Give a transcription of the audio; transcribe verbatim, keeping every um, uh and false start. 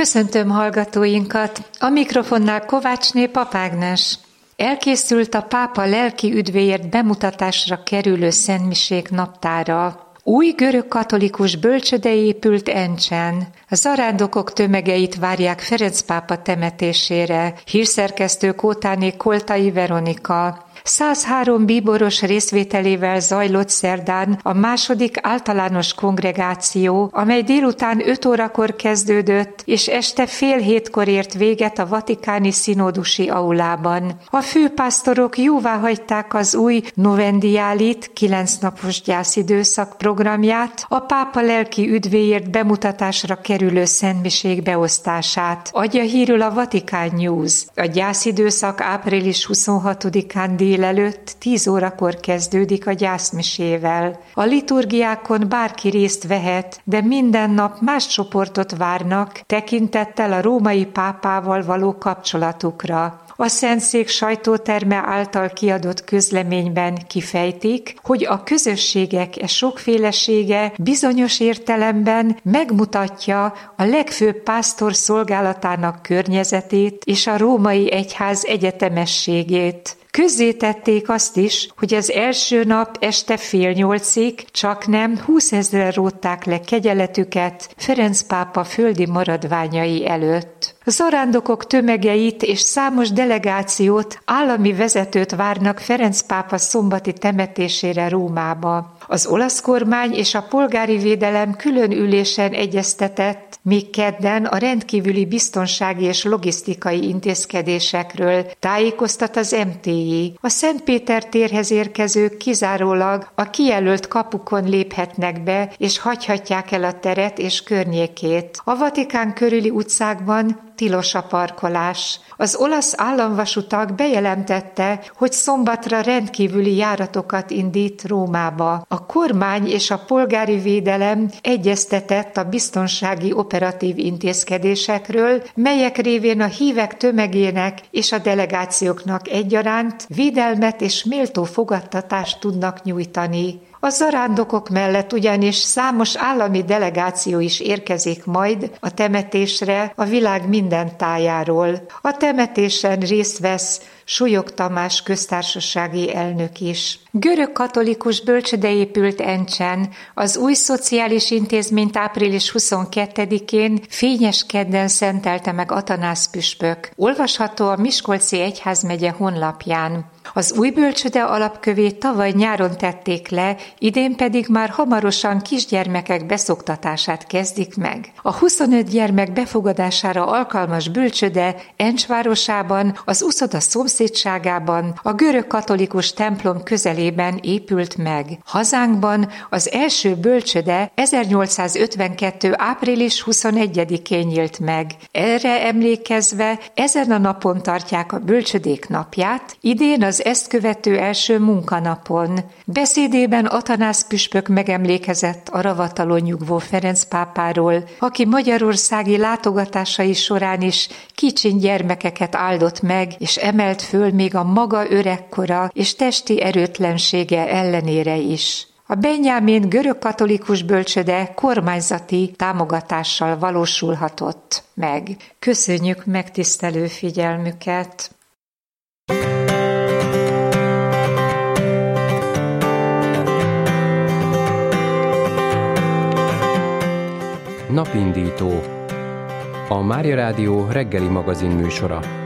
Köszöntöm hallgatóinkat! A mikrofonnál Kovácsné Pap Ágnes. Elkészült a pápa lelki üdvéért bemutatásra kerülő szentmisék naptára. Új görög-katolikus bölcsőde épült Encsen. A zarándokok tömegeit várják Ferenc pápa temetésére. Hírszerkesztő Kótáné Koltai Veronika. százhárom bíboros részvételével zajlott szerdán a második általános kongregáció, amely délután öt órakor kezdődött, és este fél hétkor ért véget a vatikáni színódusi aulában. A főpásztorok jóváhagyták az új Novendiálit, kilencnapos gyászidőszak programját, a pápa lelki üdvéért bemutatásra kerülő szentmisék beosztását. Adja hírül a Vatikán News. A gyászidőszak április huszonhatodikán délelőtt tíz órakor kezdődik a gyászmisével. A liturgiákon bárki részt vehet, de minden nap más csoportot várnak, tekintettel a római pápával való kapcsolatukra. A Szentszék sajtóterme által kiadott közleményben kifejtik, hogy a közösségek e sokfélesége bizonyos értelemben megmutatja a legfőbb pásztor szolgálatának környezetét és a római egyház egyetemességét. Közzétették azt is, hogy az első nap este fél nyolcig csaknem húszezren rótták le kegyeletüket Ferenc pápa földi maradványai előtt. A zarándokok tömegeit és számos delegációt, állami vezetőt várnak Ferenc pápa szombati temetésére Rómába. Az olasz kormány és a polgári védelem külön ülésen egyeztetett még kedden a rendkívüli biztonsági és logisztikai intézkedésekről, tájékoztat az em té i. A Szentpéter térhez érkezők kizárólag a kijelölt kapukon léphetnek be, és hagyhatják el a teret és környékét. A Vatikán körüli utcákban tilos a parkolás. Az olasz államvasutak bejelentette, hogy szombatra rendkívüli járatokat indít Rómába. A kormány és a polgári védelem egyeztetett a biztonsági operatív intézkedésekről, melyek révén a hívek tömegének és a delegációknak egyaránt védelmet és méltó fogadtatást tudnak nyújtani. A zarándokok mellett ugyanis számos állami delegáció is érkezik majd a temetésre a világ minden tájáról. A temetésen részt vesz Súlyog Tamás köztársasági elnök is. Görög-katolikus bölcsőde épült Encsen. Az új szociális intézményt április huszonkettedikén fényes kedden szentelte meg Atanász püspök. Olvasható a Miskolci Egyházmegye honlapján. Az új bölcsőde alapkövét tavaly nyáron tették le, idén pedig már hamarosan kisgyermekek beszoktatását kezdik meg. A huszonöt gyermek befogadására alkalmas bölcsőde Encs városában, az uszoda szomszédságában, a görög-katolikus templom közelében épült meg. Hazánkban az első bölcsőde ezernyolcszázötvenkettő április huszonegyedikén nyílt meg. Erre emlékezve ezen a napon tartják a bölcsődék napját, idén az ezt követő első munkanapon. Beszédében Atanász püspök megemlékezett a ravatalon nyugvó Ferenc pápáról, aki magyarországi látogatásai során is kicsin gyermekeket áldott meg, és emelt föl még a maga öregkora és testi erőtlensége ellenére is. A Benyámin görög-katolikus bölcsőde kormányzati támogatással valósulhatott meg. Köszönjük megtisztelő figyelmüket! Napindító. A Mária Rádió reggeli magazin műsora.